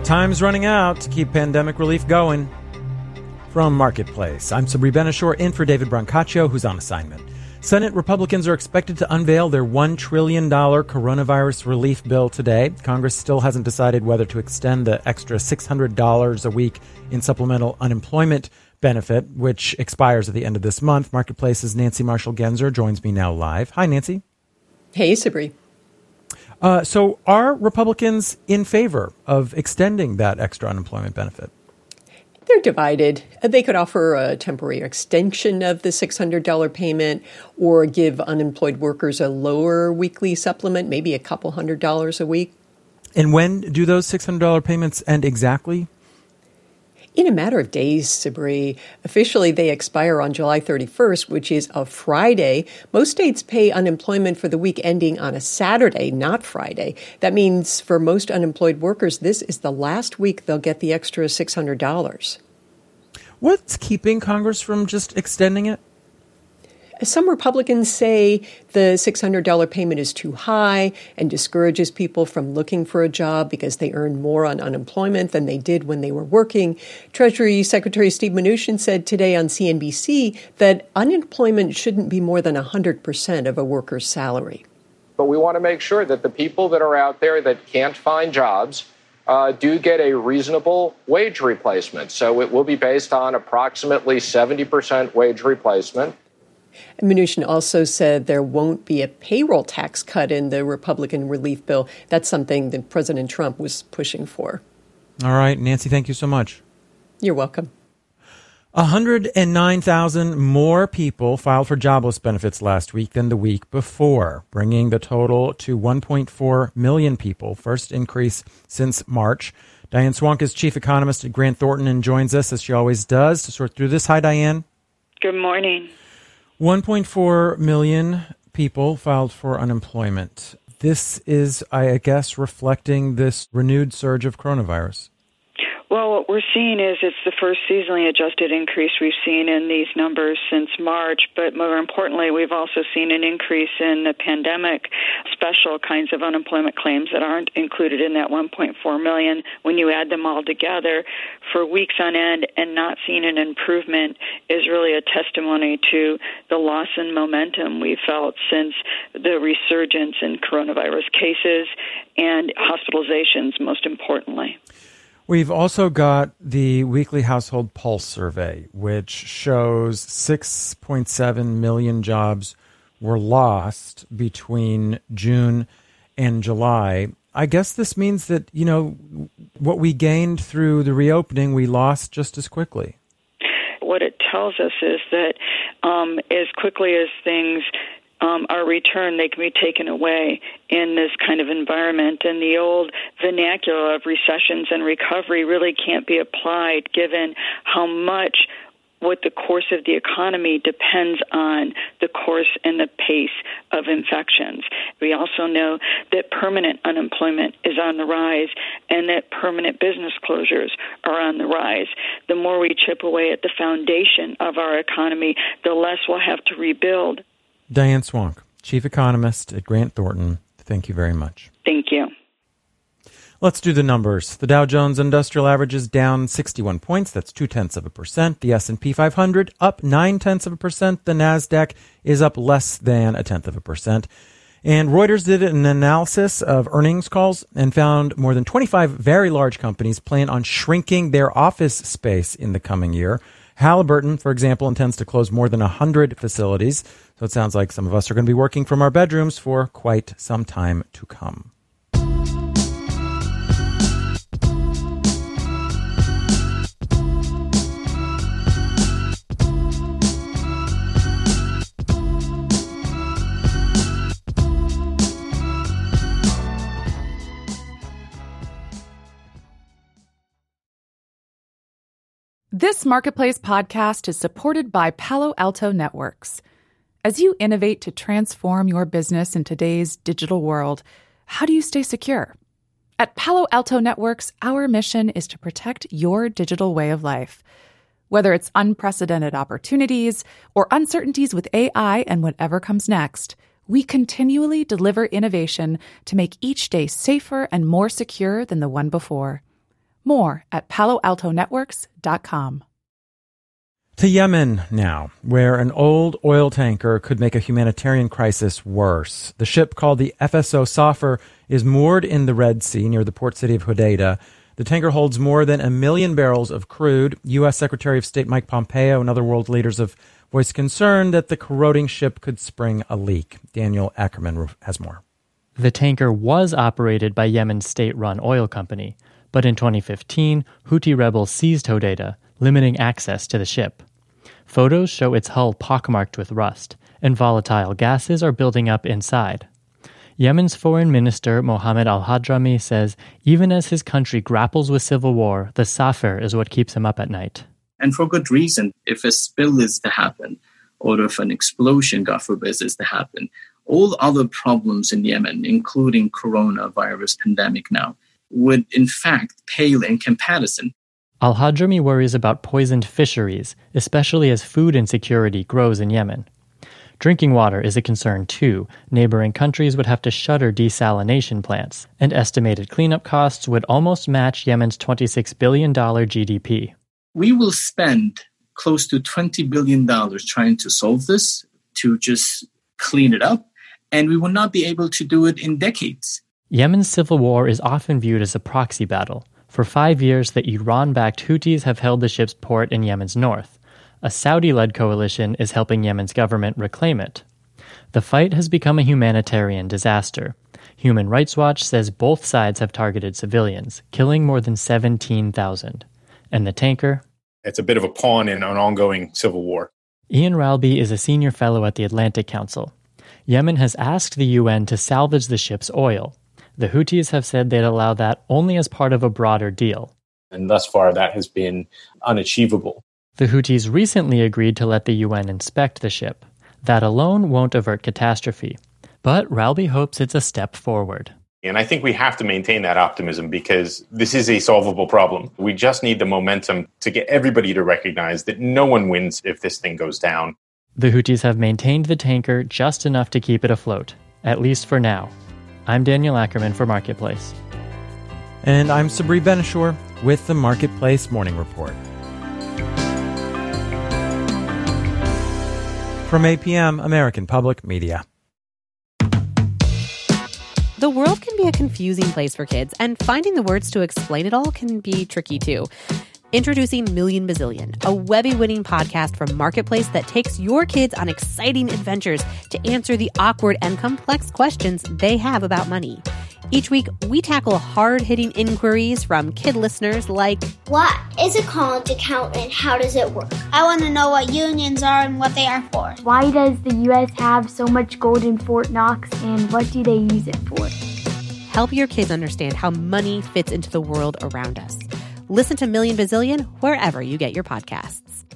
Time's running out to keep pandemic relief going. From Marketplace, I'm Sabri Benishore in for David Brancaccio, who's on assignment. Senate Republicans are expected to unveil their $1 trillion coronavirus relief bill today. Congress still hasn't decided whether to extend the extra $600 a week in supplemental unemployment benefit, which expires at the end of this month. Marketplace's Nancy Marshall-Genzer joins me now live. Hi, Nancy. Hey, Sabri. So are Republicans in favor of extending that extra unemployment benefit? They're divided. They could offer a temporary extension of the $600 payment or give unemployed workers a lower weekly supplement, maybe a couple $100 a week. And when do those $600 payments end exactly? In a matter of days, Sabri. Officially, they expire on July 31st, which is a Friday. Most states pay unemployment for the week ending on a Saturday, not Friday. That means for most unemployed workers, this is the last week they'll get the extra $600. What's keeping Congress from just extending it? Some Republicans say the $600 payment is too high and discourages people from looking for a job because they earn more on unemployment than they did when they were working. Treasury Secretary Steve Mnuchin said today on CNBC that unemployment shouldn't be more than 100% of a worker's salary. But we want to make sure that the people that are out there that can't find jobs do get a reasonable wage replacement. So it will be based on approximately 70% wage replacement. Mnuchin also said there won't be a payroll tax cut in the Republican relief bill. That's something that President Trump was pushing for. All right, Nancy, thank you so much. You're welcome. 109,000 more people filed for jobless benefits last week than the week before, bringing the total to 1.4 million people, first increase since March. Diane Swonk is chief economist at Grant Thornton and joins us, as she always does, to sort through this. Hi, Diane. Good morning. 1.4 million people filed for unemployment. This is, I guess, reflecting this renewed surge of coronavirus. Well, what we're seeing is it's the first seasonally adjusted increase we've seen in these numbers since March, but more importantly, we've also seen an increase in the pandemic special kinds of unemployment claims that aren't included in that 1.4 million. When you add them all together for weeks on end and not seeing an improvement is really a testimony to the loss in momentum we felt since the resurgence in coronavirus cases and hospitalizations, most importantly. We've also got the weekly household pulse survey, which shows 6.7 million jobs were lost between June and July. I guess this means that, what we gained through the reopening, we lost just as quickly. What it tells us is that as quickly as things are returned, they can be taken away in this kind of environment. And the old vernacular of recessions and recovery really can't be applied given how much what the course of the economy depends on the course and the pace of infections. We also know that permanent unemployment is on the rise and that permanent business closures are on the rise. The more we chip away at the foundation of our economy, the less we'll have to rebuild. Diane Swonk, chief economist at Grant Thornton, thank you very much. Thank you. Let's do the numbers. The Dow Jones Industrial Average is down 61 points. That's 0.2%. The S&P 500 up 0.9%. The NASDAQ is up less than 0.1%. And Reuters did an analysis of earnings calls and found more than 25 very large companies plan on shrinking their office space in the coming year. Halliburton, for example, intends to close more than 100 facilities. So it sounds like some of us are going to be working from our bedrooms for quite some time to come. This Marketplace podcast is supported by Palo Alto Networks. As you innovate to transform your business in today's digital world, how do you stay secure? At Palo Alto Networks, our mission is to protect your digital way of life. Whether it's unprecedented opportunities or uncertainties with AI and whatever comes next, we continually deliver innovation to make each day safer and more secure than the one before. More at PaloAltoNetworks.com. To Yemen now, where an old oil tanker could make a humanitarian crisis worse. The ship called the FSO Safar is moored in the Red Sea near the port city of Hodeidah. The tanker holds more than 1 million barrels of crude. U.S. Secretary of State Mike Pompeo and other world leaders have voiced concern that the corroding ship could spring a leak. Daniel Ackerman has more. The tanker was operated by Yemen's state-run oil company, but in 2015, Houthi rebels seized Hodeidah, limiting access to the ship. Photos show its hull pockmarked with rust, and volatile gases are building up inside. Yemen's foreign minister Mohammed al-Hadrami says even as his country grapples with civil war, the Safar is what keeps him up at night. And for good reason. If a spill is to happen, or if an explosion, God forbid, is to happen, all other problems in Yemen, including coronavirus pandemic now, would in fact pale in comparison. Al-Hadrami worries about poisoned fisheries, especially as food insecurity grows in Yemen. Drinking water is a concern too. Neighboring countries would have to shutter desalination plants, and estimated cleanup costs would almost match Yemen's $26 billion GDP. We will spend close to $20 billion trying to solve this, to just clean it up, and we will not be able to do it in decades. Yemen's civil war is often viewed as a proxy battle. For 5 years, the Iran-backed Houthis have held the ship's port in Yemen's north. A Saudi-led coalition is helping Yemen's government reclaim it. The fight has become a humanitarian disaster. Human Rights Watch says both sides have targeted civilians, killing more than 17,000. And the tanker? It's a bit of a pawn in an ongoing civil war. Ian Ralby is a senior fellow at the Atlantic Council. Yemen has asked the UN to salvage the ship's oil. The Houthis have said they'd allow that only as part of a broader deal. And thus far, that has been unachievable. The Houthis recently agreed to let the UN inspect the ship. That alone won't avert catastrophe. But Ralby hopes it's a step forward. And I think we have to maintain that optimism because this is a solvable problem. We just need the momentum to get everybody to recognize that no one wins if this thing goes down. The Houthis have maintained the tanker just enough to keep it afloat, at least for now. I'm Daniel Ackerman for Marketplace. And I'm Sabri Benishore with the Marketplace Morning Report. From APM, American Public Media. The world can be a confusing place for kids, and finding the words to explain it all can be tricky too. Introducing Million Bazillion, a Webby-winning podcast from Marketplace that takes your kids on exciting adventures to answer the awkward and complex questions they have about money. Each week, we tackle hard-hitting inquiries from kid listeners like, what is a college account and how does it work? I want to know what unions are and what they are for. Why does the U.S. have so much gold in Fort Knox and what do they use it for? Help your kids understand how money fits into the world around us. Listen to Million Bazillion wherever you get your podcasts.